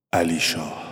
علی شاه.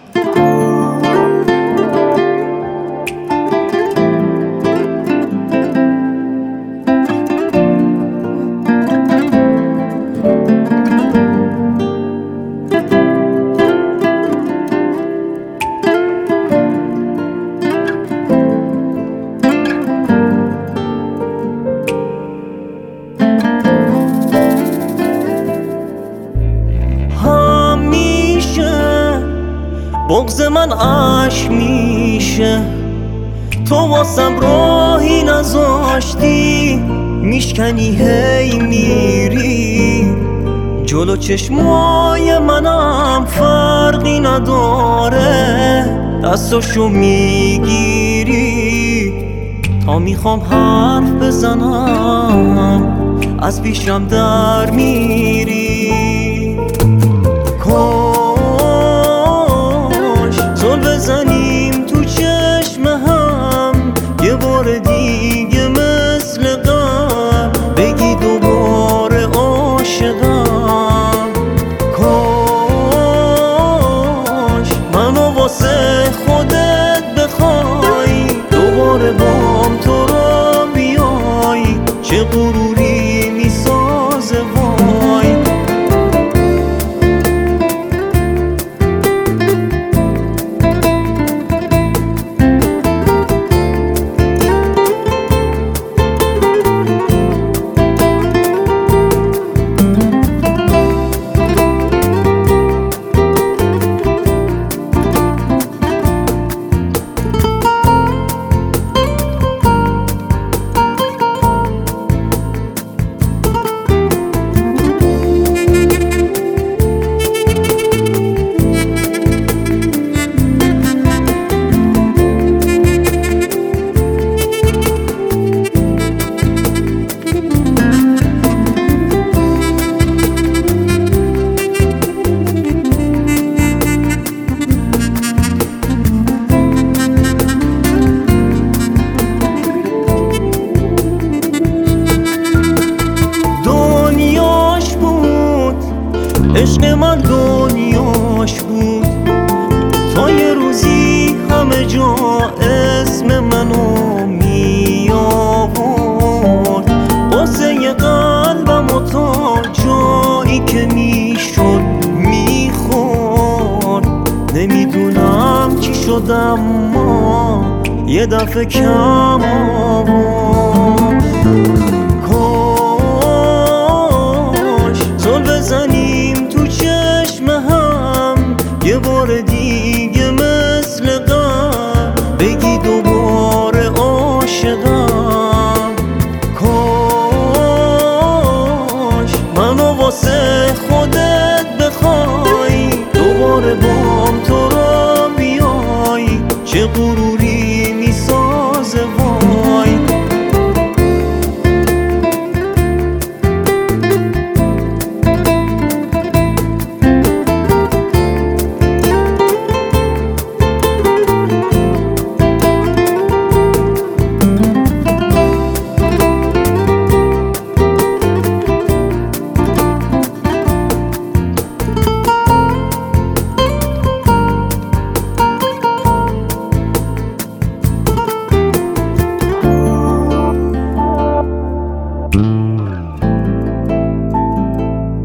بغض من عشق میشه، تو واسم راهی نذاشتی، میشکنی هی میری جلو چشمای منم فرقی نداره، دستاشو میگیری تا میخوام حرف بزنم از پیشم در میری. بزنیم تو چشم هم یه بار دیگه مثل قبل، بگی دوباره عاشقم. کاش منو واسه خودت بخوای، دوباره بام تو را بیای، چه غروری میسازه وای. عشق من دنیاش بود تا یه روزی همه جا اسم منو می آورد، واسه یه قلبم و تا جایی که میشد میخورد. نمیدونم چی شد اما یه دفعه کم آورد. کاش زل بزنیم تو چشم هم یه بار دیگه مثل قبل، بگی دوباره عاشقم. کاش منو واسه خودت بخوای، دوباره بام تو را بیای، چه غروری میسازه وای.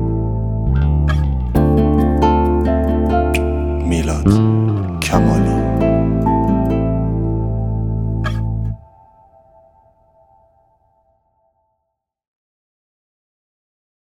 میلاد کمالی.